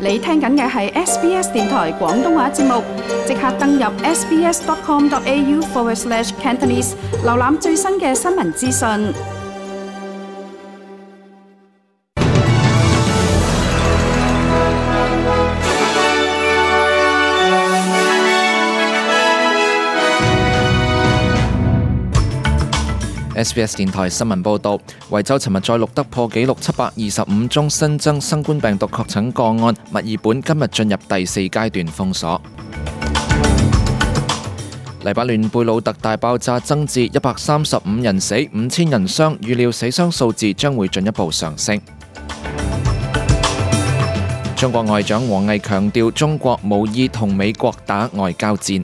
你聽緊嘅係 SBS 電台廣東話節目，即刻登入 sbs.com.au/Cantonese 瀏覽最新嘅新聞資訊。 SBS 電台新聞報導，維州尋日再錄得破紀錄725宗新增新冠病毒確診個案，墨爾本今日進入第4階段封鎖。黎巴嫩貝魯特大爆炸增至135人死，5000人傷，預料死傷數字將會進一步上升。中國外長王毅強調，中國無意同美國打外交戰。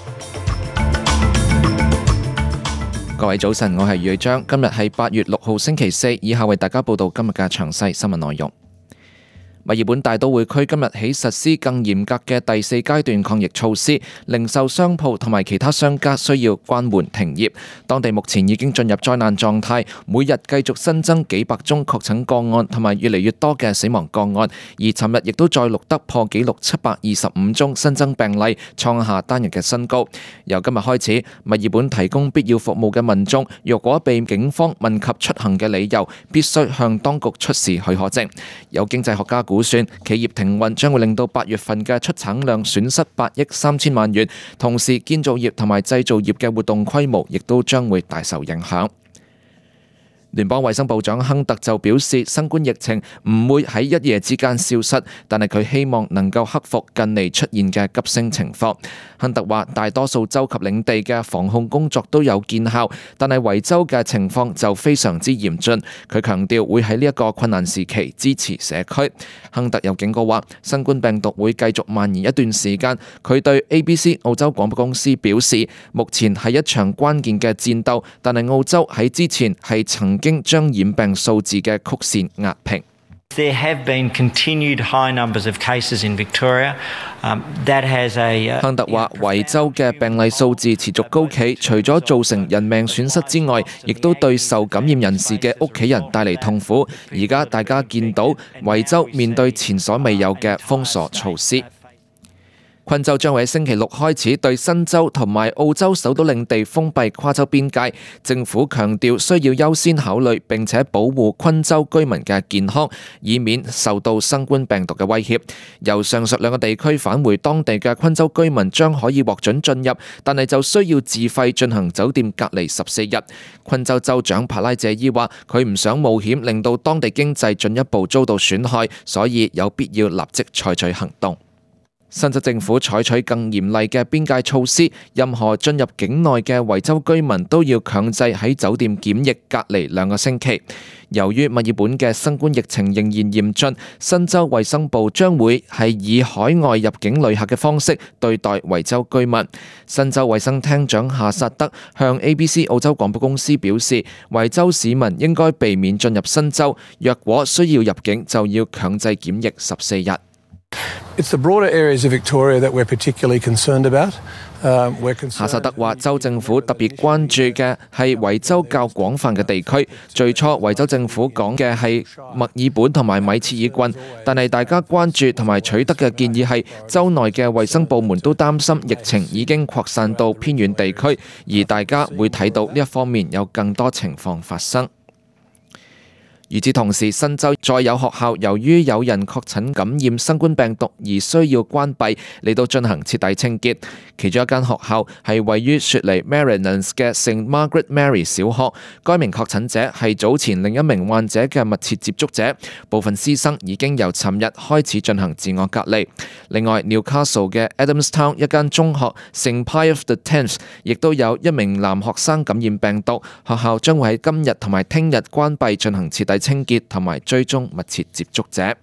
各位早晨，我係余章，今日係8月6號星期四，以下為大家報道今日嘅詳細新聞內容。墨爾本大都會區今日起實施更嚴格嘅第4階段抗疫措施，零售商鋪同埋其他商家需要關門停業。當地目前已經進入災難狀態，每日繼續新增幾百宗確診個案同埋越嚟越多嘅死亡個案，而尋日亦都再錄得破紀錄725宗新增病例，創下單日嘅新高。由今日開始，墨爾本提供必要服務嘅民眾，若果被警方問及出行嘅理由，必須向當局出示許可證。有經濟學家估算，企業停運將會令到8月份嘅出產量損失8億3000萬元，同時建造業同埋製造業嘅活動規模亦都將會大受影響。聯邦衛生部長亨特就表示，新冠疫情唔會喺一夜之間消失，但係佢希望能夠克服近嚟出現嘅急升情況。亨特話，大多數州及領地嘅防控工作都有見效，但係維州嘅情況就非常之嚴峻。佢強調會喺呢一個困難時期支持社區。亨特又警告話，新冠病毒會繼續蔓延一段時間。佢對 ABC 澳洲廣播公司表示，目前係一場關鍵嘅戰鬥，但係澳洲喺之前係曾經將染病數字嘅曲線壓平。 There have been continued high numbers of cases in Victoria. That has a 亨特話，維州嘅病例數字持續高企，除咗造成人命損失之外，亦都對受感染人士嘅屋企人帶嚟痛苦。而家大家見到維州面對前所未有嘅封鎖措施。昆州將會喺星期六開始對新州同埋澳洲首都領地封閉跨州邊界。政府強調需要優先考慮並且保護昆州居民嘅健康，以免受到新冠病毒嘅威脅。由上述兩個地區返回當地嘅昆州居民將可以獲准進入，但係就需要自費進行酒店隔離14日。昆州州長帕拉謝伊話，佢唔想冒險令到當地經濟進一步遭到損害，所以有必要立即採取行動。新州政府採取更嚴厲嘅邊界措施，任何進入境內嘅維州居民都要強制喺酒店檢疫隔離2個星期。由於墨爾本嘅新冠疫情仍然嚴峻，新州衛生部將會係以海外入境旅客嘅方式對待維州居民。新州衛生廳長夏薩德向 ABC 澳洲廣播公司表示，維州市民應該避免進入新州，若果需要入境就要強制檢疫14日。 It's the broader areas of Victoria that we're particularly concerned about. 夏薩德話，州政府特別關注嘅係維州較廣泛嘅地區。最初維州政府講嘅係墨爾本同埋米切爾郡，但係大家關注同埋取得嘅建議係州內嘅衛生部門都擔心疫情已經擴散到偏遠地區，而大家會睇到呢一方面有更多情況發生。與此同時，新州再有學校由於有人確診感染新冠病毒而需要關閉嚟到進行徹底清潔。其中一間學校係位於雪梨 Marinans 嘅 St Margaret Mary 小學，該名確診者係早前另一名患者嘅密切接觸者。部分師生已經由尋日開始進行自我隔離。另外 Newcastle 嘅 Adamstown 一間中學 St Pius X 亦都有一名男學生感染病毒，學校將會喺今日同埋聽日關閉進行徹底清潔同埋追蹤密切接觸者。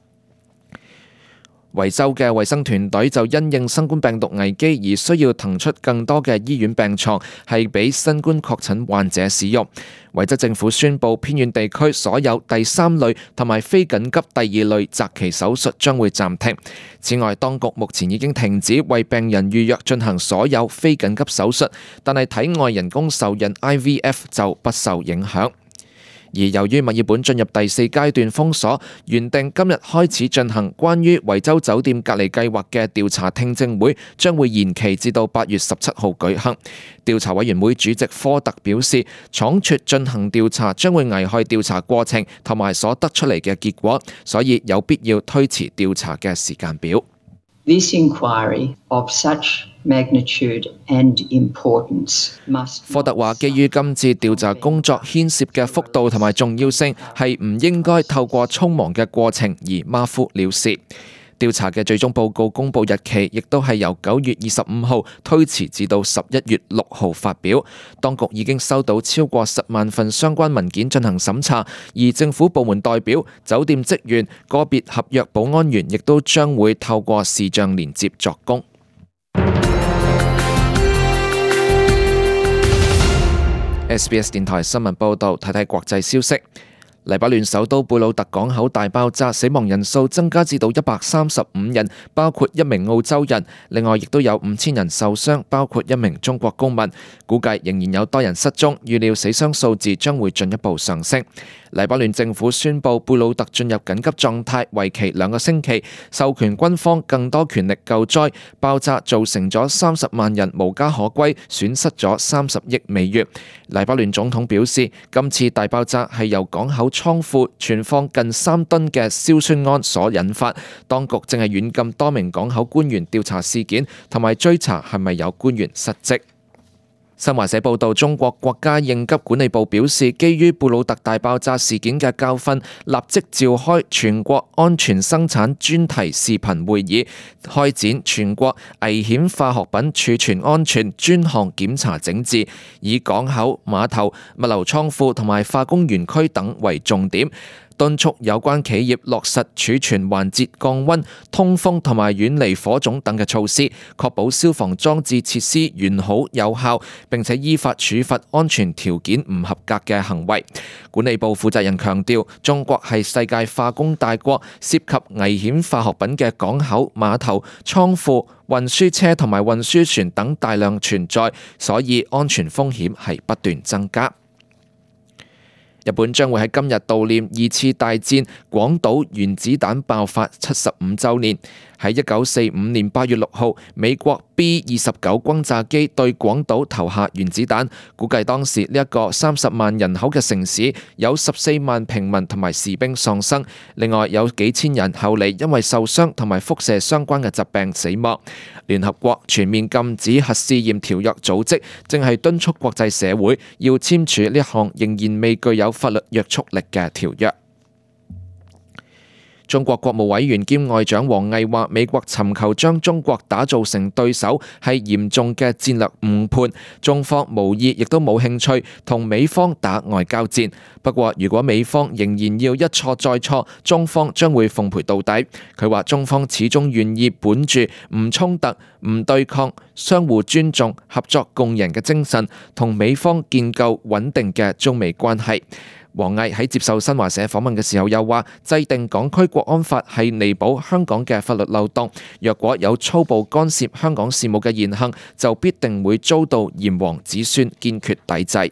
維州嘅衛生團隊就因應新冠病毒危機而需要騰出更多嘅醫院病床，係俾新冠確診患者使用。維州政府宣布，偏遠地區所有第3類同埋非緊急第2類擇期手術將會暫停。此外，當局目前已經停止為病人預約進行所有非緊急手術，但係體外人工受孕 IVF 就不受影響。 而由於墨爾本進入第4階段封鎖，原定今日開始進行關於維州酒店隔離計劃嘅調查聽證會，將會延期至到8月17號舉行。調查委員會主席科特表示，倉促進行調查將會危害調查過程同埋所得出嚟嘅結果，所以有必要推遲調查嘅時間表。 This inquiry of such magnitude and importance must。 科特話，基於今次調查工作牽涉嘅幅度同埋重要性，係唔應該透過匆忙嘅過程而馬虎了事。調查嘅最終報告公佈日期亦都係由9月25號推遲至到11月6號發表。當局已經收到超過10萬份相關文件進行審查，而政府部門代表、酒店職員、個別合約保安員亦都將會透過視像連接作供。SBS 電台新聞報導，睇睇國際消息。黎巴嫩首都貝魯特港口大爆炸，死亡人數增加至到135人，包括1名澳洲人。另外，亦都有5000人受傷，包括1名中國公民。估計仍然有多人失蹤，預料死傷數字將會進一步上升。黎巴嫩政府宣布貝魯特進入緊急狀態，為期2個星期，授權軍方更多權力救災。爆炸造成咗30萬人無家可歸，損失咗30億美元。黎巴嫩總統表示，今次大爆炸係由港口倉庫存放近3噸嘅硝酸銨所引發，當局正係軟禁多名港口官員調查事件，同埋追查係咪有官員失職。新華社報道，中國國家應急管理部表示，基於貝魯特大爆炸事件嘅教訓，立即召開全國安全生產專題視頻會議，開展全國危險化學品儲存安全專項檢查整治，以港口、碼頭、物流倉庫同埋化工園區等為重點，敦促有關企業落實儲存環節降溫、通風同埋遠離火種等嘅措施，確保消防裝置設施完好有效，並且依法處罰安全條件唔合格嘅行為。管理部負責人強調，中國係世界化工大國，涉及危險化學品嘅港口、碼頭、倉庫、運輸車同埋運輸船等大量存在，所以安全風險係不斷增加。日本將會喺今日悼念2次大戰廣島原子彈爆發75週年。喺1945年8月6號，美國 B-29 轟炸機對廣島投下原子彈，估計當時呢一個30萬人口嘅城市有14萬平民同埋士兵喪生，另外有幾千人後嚟因為受傷同埋輻射相關嘅疾病死亡。聯合國全面禁止核試驗條約組織正係敦促國際社會要簽署呢項仍然未具有法律約束力嘅條約。中國國務委員兼外長王毅話，美國尋求將中國打造成對手係嚴重嘅戰略誤判，中方無意亦都冇興趣同美方打外交戰。不過如果美方仍然要一錯再錯，中方將會奉陪到底。佢話中方始終願意本住唔衝突、唔對抗、相互尊重、合作共贏嘅精神，同美方建構穩定嘅中美關係。王毅喺接受新華社訪問嘅時候又話，制定港區國安法係彌補香港嘅法律漏洞，若果有粗暴干涉香港事務嘅言行，就必定會遭到炎黃子孫堅決抵制。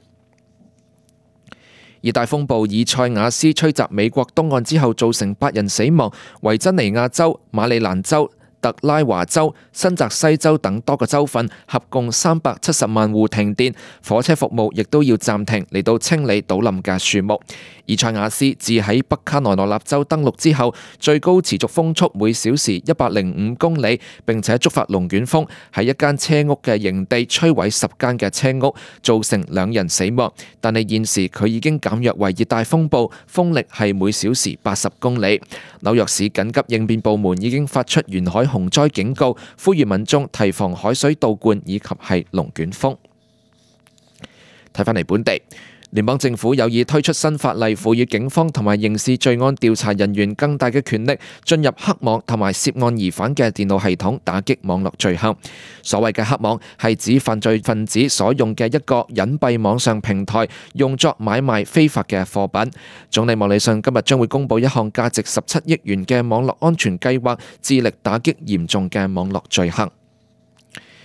熱帶風暴以賽亞斯吹襲美國東岸之後，造成8人死亡，維珍尼亞州、馬里蘭州、特拉華州、新澤西州等多個州份合共370萬戶停電，火車服務亦都要暫停嚟到清理倒冧嘅樹木。以賽亞斯自喺北卡羅來納州登陸之後，最高持續風速每小時105公里，並且觸發龍捲風，喺一間車屋嘅營地摧毀10間嘅車屋，造成2人死亡。但係現時佢已經減弱為熱帶風暴，風力係每小時80公里。紐約市緊急應變部門已經發出沿海洪災警告，呼籲民眾提防海水倒灌以及係龍捲風。睇返嚟本地，聯邦政府有意推出新法例，賦予警方同埋刑事罪案調查人員更大嘅權力，進入黑網同埋涉案疑犯嘅電腦系統，打擊網絡罪行。所謂嘅黑網係指犯罪分子所用嘅一個隱蔽網上平台，用作買賣非法嘅貨品。總理莫里遜今日將會公布一項價值17億元嘅網絡安全計劃，致力打擊嚴重嘅網絡罪行。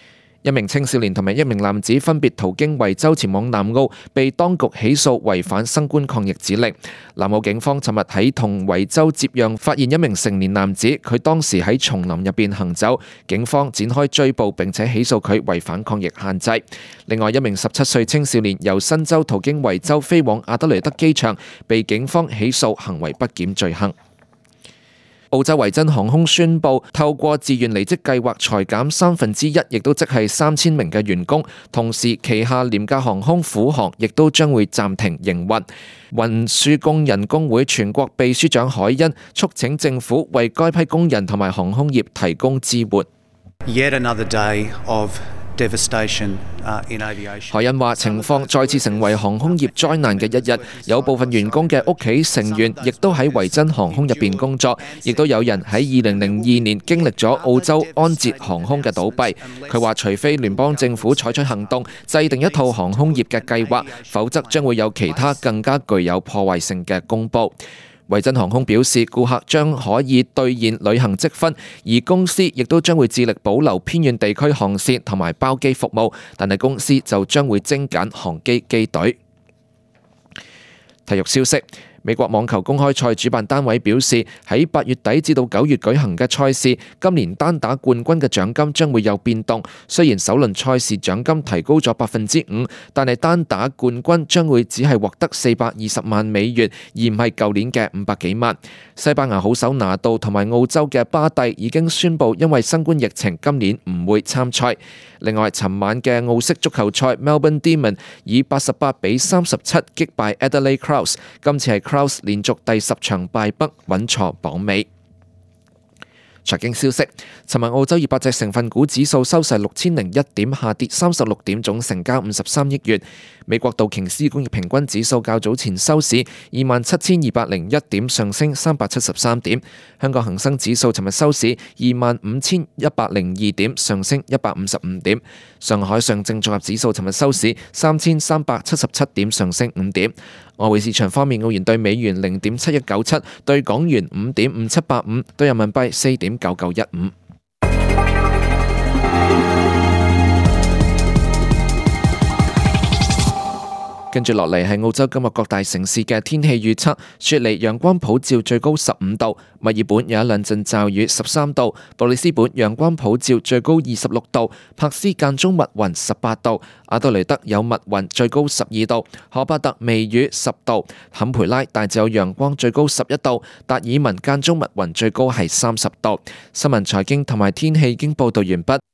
一名青少年同埋一名男子分別途經維州前往南澳，被當局起訴違反新冠抗疫指令。南澳警方尋日喺同維州接壤發現一名成年男子，佢當時喺叢林入邊行走，警方展開追捕並且起訴佢違反抗疫限制。另外一名17歲青少年由新州途經維州飛往阿德雷德機場，被警方起訴行為不檢罪行。澳洲維珍航空宣布透過自願離職計劃裁減1/3，亦都即係3000名嘅員工。同時，旗下廉價航空虎航亦都將會暫停營運。運輸工人工會全國秘書長海恩促請政府為該批工人同埋航空業提供支援。 Yet another day of devastation in aviation. 海恩話：情況再次成為航空業災難嘅一日，有部分員工嘅屋企成員亦都喺維珍航空入邊工作，亦都有人喺2002年經歷咗澳洲安捷航空嘅倒閉。佢話：除非聯邦政府採取行動，制定一套航空業嘅計劃，否則將會有其他更加具有破壞性嘅公佈。維珍航空表示，顧客將可以兌現旅行積分，而公司亦都將會致力保留偏遠地區航線同埋包機服務，但係公司就將會精簡航機機隊。體育消息。美國網球公開賽主辦單位表示，喺8月底至到9月舉行嘅賽事，今年單打冠軍嘅獎金將會有變動。雖然首輪賽事獎金提高咗5%，但係單打冠軍將會只係獲得420萬美元，而唔係舊年嘅500幾萬。西班牙好手拿度同埋澳洲嘅巴蒂已經宣布，因為新冠疫情，今年唔會參賽。另外，尋晚嘅澳式足球賽 Melbourne Demon 以88-37擊敗 Adelaide Crows， 今次係Crows 連續第10場敗北，穩坐榜尾。財經消息，尋日澳洲200隻成分股指數收市6001點，下跌36點，總成交53億元。美國道瓊斯工業平均指數較早前收市27201點，上升373點。香港恒生指數尋日收市25102點，上升155點。上海上證綜合指數尋日收市3377點，上升5點。外匯市場方面，澳元對美元0.7197，對港元5.5785，對人民幣4.9915。跟住落嚟係澳洲今日各大城市嘅天氣預測：雪梨陽光普照，最高15度；墨爾本有一兩陣驟雨，13度；布里斯本陽光普照，最高26度；珀斯間中密雲，18度；阿德雷德有密雲，最高12度；荷巴特微雨10度；坎培拉大致有陽光，最高11度；達爾文間中密雲，最高係30度。新聞財經同埋天氣已經報道完畢。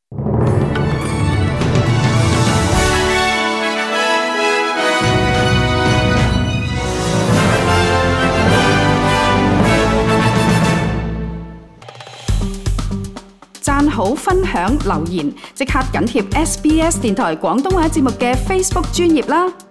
讚好、分享、留言，即刻緊貼SBS 電台廣東話節目嘅 Facebook 專頁啦！